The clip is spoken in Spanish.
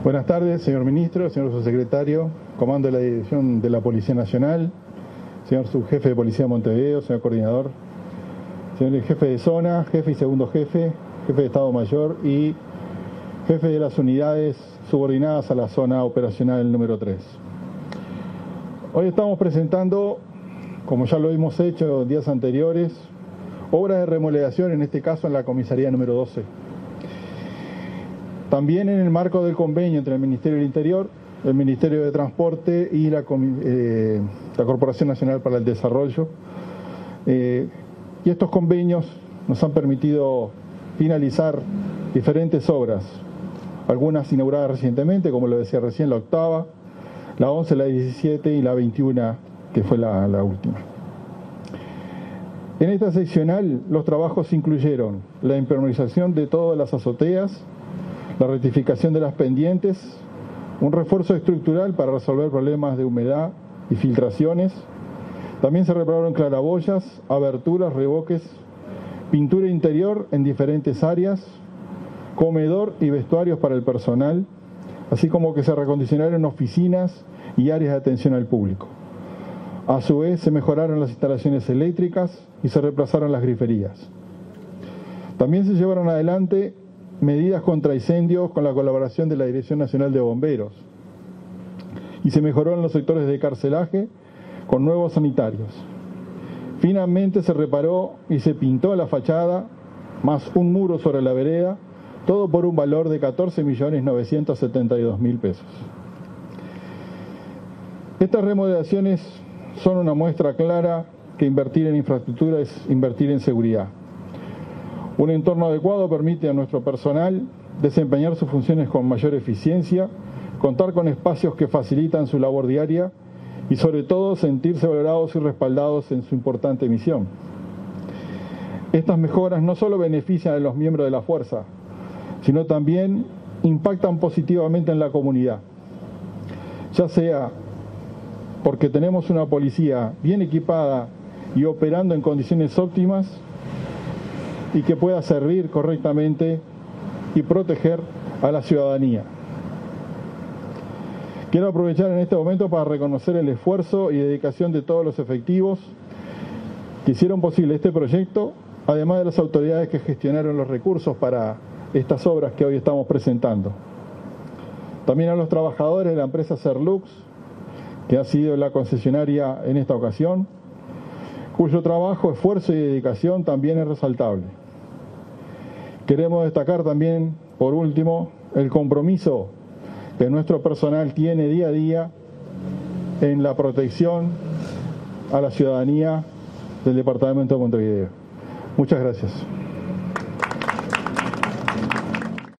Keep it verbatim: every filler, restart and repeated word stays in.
Buenas tardes, señor ministro, señor subsecretario, comando de la Dirección de la Policía Nacional, señor subjefe de Policía de Montevideo, señor coordinador, señor jefe de zona, jefe y segundo jefe, jefe de Estado Mayor y jefe de las unidades subordinadas a la zona operacional número tres. Hoy estamos presentando, como ya lo hemos hecho en días anteriores, obras de remodelación, en este caso en la comisaría número doce. También en el marco del convenio entre el Ministerio del Interior, el Ministerio de Transporte y la, eh, la Corporación Nacional para el Desarrollo. Eh, y estos convenios nos han permitido finalizar diferentes obras, algunas inauguradas recientemente, como lo decía recién, la octava, la once, la diecisiete y la veintiuna, que fue la, la última. En esta seccional los trabajos incluyeron la impermeabilización de todas las azoteas, la rectificación de las pendientes, un refuerzo estructural para resolver problemas de humedad y filtraciones. También se repararon claraboyas, aberturas, revoques, pintura interior en diferentes áreas, comedor y vestuarios para el personal, así como que se recondicionaron oficinas y áreas de atención al público. A su vez se mejoraron las instalaciones eléctricas y se reemplazaron las griferías. También se llevaron adelante medidas contra incendios con la colaboración de la Dirección Nacional de Bomberos y se mejoró en los sectores de carcelaje con nuevos sanitarios. Finalmente se reparó y se pintó la fachada más un muro sobre la vereda, todo por un valor de catorce millones novecientos setenta y dos mil pesos. Estas remodelaciones son una muestra clara que invertir en infraestructura es invertir en seguridad. Un entorno adecuado permite a nuestro personal desempeñar sus funciones con mayor eficiencia, contar con espacios que facilitan su labor diaria y sobre todo sentirse valorados y respaldados en su importante misión. Estas mejoras no solo benefician a los miembros de la fuerza, sino también impactan positivamente en la comunidad, ya sea porque tenemos una policía bien equipada y operando en condiciones óptimas, y que pueda servir correctamente y proteger a la ciudadanía. Quiero aprovechar en este momento para reconocer el esfuerzo y dedicación de todos los efectivos que hicieron posible este proyecto, además de las autoridades que gestionaron los recursos para estas obras que hoy estamos presentando. También a los trabajadores de la empresa Serlux, que ha sido la concesionaria en esta ocasión, cuyo trabajo, esfuerzo y dedicación también es resaltable. Queremos destacar también, por último, el compromiso que nuestro personal tiene día a día en la protección a la ciudadanía del departamento de Montevideo. Muchas gracias.